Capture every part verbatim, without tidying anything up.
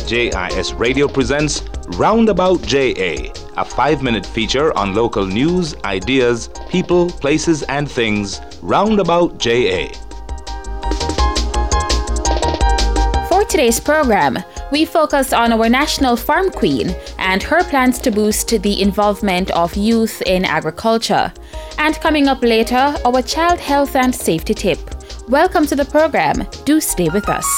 J I S Radio presents Roundabout J A, a five-minute feature on local news, ideas, people, places, and things. Roundabout J A. For today's program, we focus on our national farm queen and her plans to boost the involvement of youth in agriculture. And coming up later, our child health and safety tip. Welcome to the program. Do stay with us.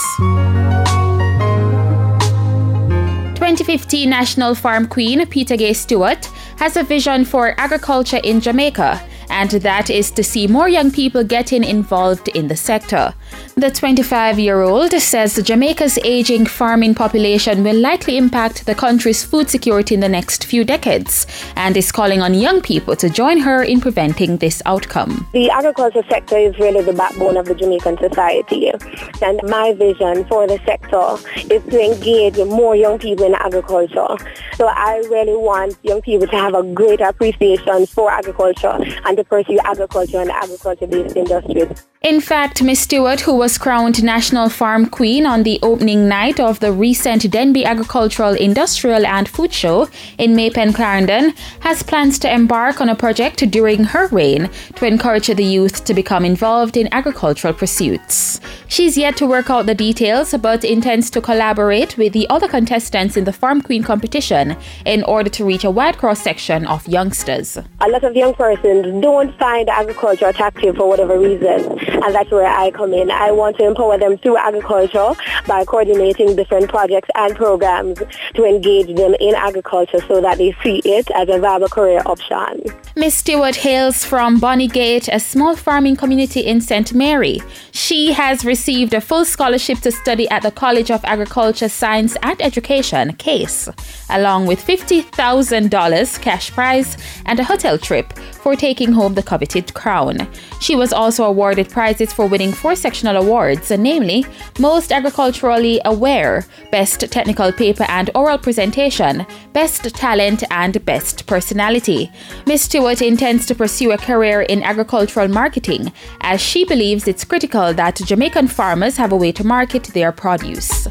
twenty fifteen National Farm Queen Peter Gay Stewart has a vision for agriculture in Jamaica, and that is to see more young people getting involved in the sector. The twenty-five-year-old says Jamaica's aging farming population will likely impact the country's food security in the next few decades, and is calling on young people to join her in preventing this outcome. The agriculture sector is really the backbone of the Jamaican society, and my vision for the sector is to engage more young people in agriculture. So I really want young people to have a greater appreciation for agriculture and to pursue agriculture and agriculture-based industries. In fact, Miz Stewart, who was crowned National Farm Queen on the opening night of the recent Denby Agricultural, Industrial and Food Show in Maypen, Clarendon, has plans to embark on a project during her reign to encourage the youth to become involved in agricultural pursuits. She's yet to work out the details, but intends to collaborate with the other contestants in the Farm Queen competition in order to reach a wide cross-section of youngsters. A lot of young persons don't find agriculture attractive for whatever reason, and that's where I come in. I want to empower them through agriculture by coordinating different projects and programs to engage them in agriculture so that they see it as a viable career option. Miz Stewart hails from Bonnygate, a small farming community in Saint Mary. She has received a full scholarship to study at the College of Agriculture, Science and Education, CASE, along with fifty thousand dollars cash prize and a hotel trip for taking home the coveted crown. She was also awarded prizes for winning four sectional awards, namely Most Agriculturally Aware, Best Technical Paper and Oral Presentation, Best Talent and Best Personality. Miz Stewart intends to pursue a career in agricultural marketing, as she believes it's critical that Jamaican farmers have a way to market their produce.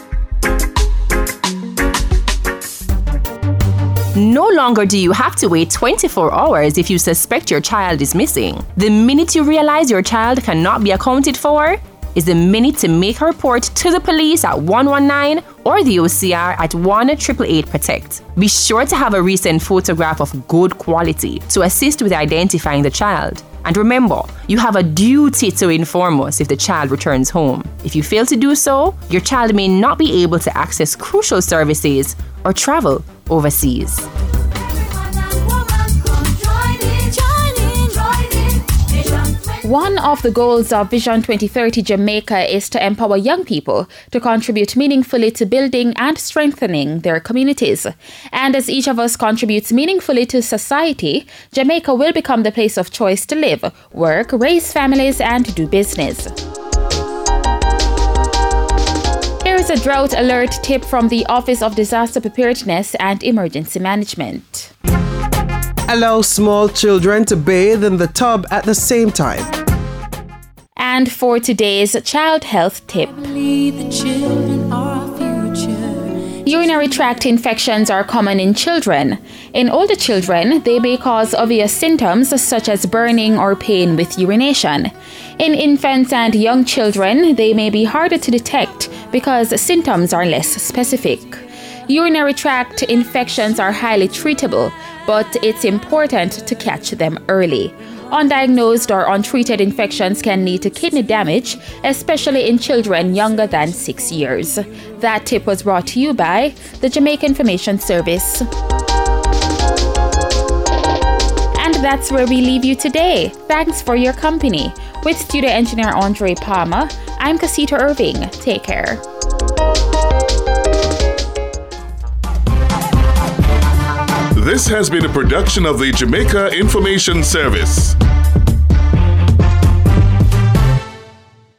No longer do you have to wait twenty-four hours if you suspect your child is missing. The minute you realize your child cannot be accounted for is the minute to make a report to the police at one one nine or the O C R at one eight eight eight Protect. Be sure to have a recent photograph of good quality to assist with identifying the child. And remember, you have a duty to inform us if the child returns home. If you fail to do so, your child may not be able to access crucial services or travel overseas. One of the goals of Vision twenty thirty Jamaica is to empower young people to contribute meaningfully to building and strengthening their communities. And as each of us contributes meaningfully to society, Jamaica will become the place of choice to live, work, raise families, and do business. Here is a drought alert tip from the Office of Disaster Preparedness and Emergency Management. Allow small children to bathe in the tub at the same time. And for today's child health tip. Urinary tract infections are common in children. In older children, they may cause obvious symptoms such as burning or pain with urination. In infants and young children, they may be harder to detect because symptoms are less specific. Urinary tract infections are highly treatable, but it's important to catch them early. Undiagnosed or untreated infections can lead to kidney damage, especially in children younger than six years. That tip was brought to you by the Jamaica Information Service. And that's where we leave you today. Thanks for your company. With studio engineer Andre Palmer, I'm Casita Irving. Take care. This has been a production of the Jamaica Information Service.